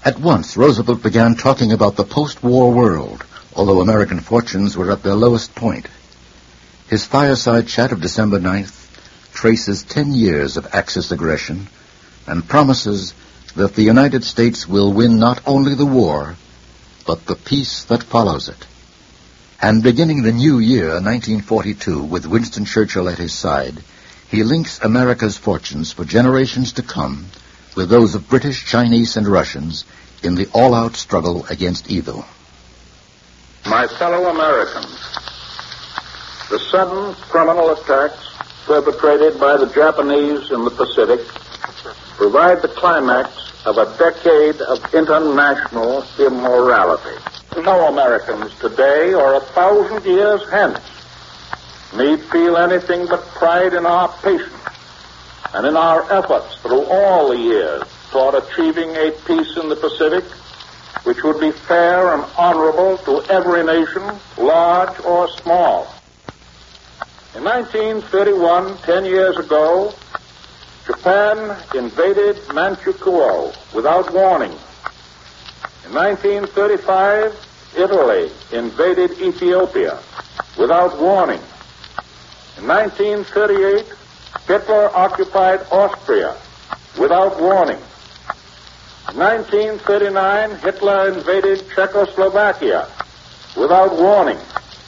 At once, Roosevelt began talking about the post-war world, although American fortunes were at their lowest point. His fireside chat of December 9th traces 10 years of Axis aggression and promises that the United States will win not only the war, but the peace that follows it. And beginning the new year, 1942, with Winston Churchill at his side, he links America's fortunes for generations to come with those of British, Chinese, and Russians in the all-out struggle against evil. My fellow Americans, the sudden criminal attacks perpetrated by the Japanese in the Pacific provide the climax of a decade of international immorality. No Americans today or 1,000 years hence need feel anything but pride in our patience and in our efforts through all the years toward achieving a peace in the Pacific which would be fair and honorable to every nation, large or small. In 1931, 10 years ago, Japan invaded Manchukuo without warning. In 1935, Italy invaded Ethiopia without warning. In 1938, Hitler occupied Austria without warning. In 1939, Hitler invaded Czechoslovakia without warning.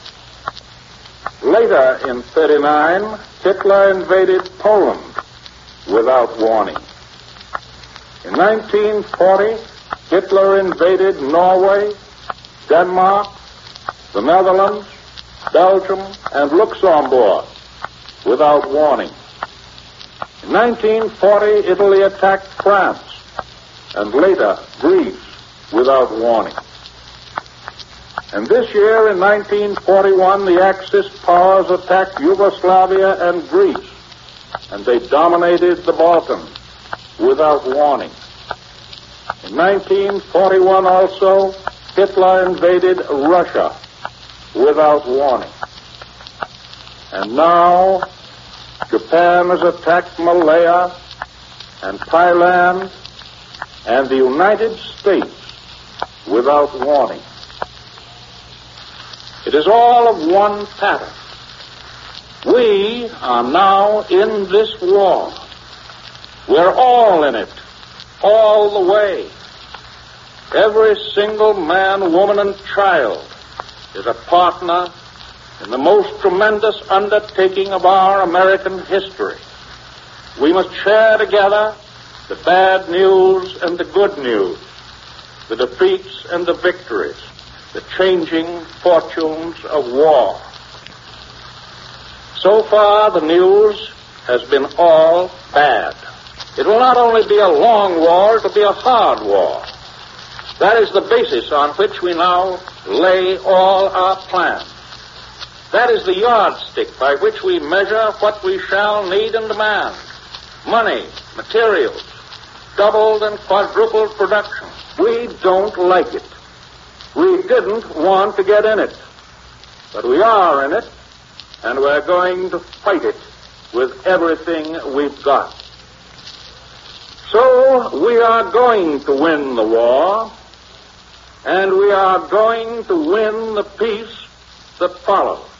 Later in 1939, Hitler invaded Poland without warning. In 1940, Hitler invaded Norway, Denmark, the Netherlands, Belgium, and Luxembourg without warning. In 1940, Italy attacked France, and later Greece without warning. And this year, in 1941, the Axis powers attacked Yugoslavia and Greece, and they dominated the Balkans without warning. In 1941 also, Hitler invaded Russia without warning. And now, Japan has attacked Malaya and Thailand and the United States without warning. It is all of one pattern. We are now in this war. We're all in it, all the way. Every single man, woman, and child is a partner in the most tremendous undertaking of our American history. We must share together the bad news and the good news, the defeats and the victories, the changing fortunes of war. So far, the news has been all bad. It will not only be a long war, it will be a hard war. That is the basis on which we now lay all our plans. That is the yardstick by which we measure what we shall need and demand. Money, materials, doubled and quadrupled production. We don't like it. We didn't want to get in it. But we are in it, and we're going to fight it with everything we've got. So we are going to win the war, and we are going to win the peace that follows.